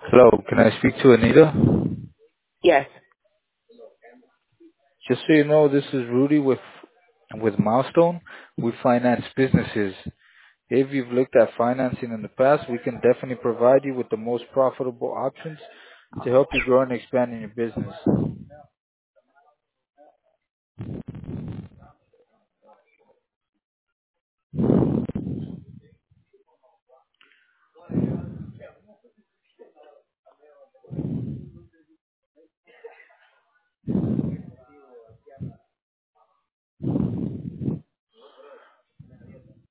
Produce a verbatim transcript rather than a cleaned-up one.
Hello, can I speak to Anita? Yes. Just so you know, this is Rudy with with Milestone. We finance businesses. If you've looked at financing in the past, we can definitely provide you with the most profitable options to help you grow and expand in your business.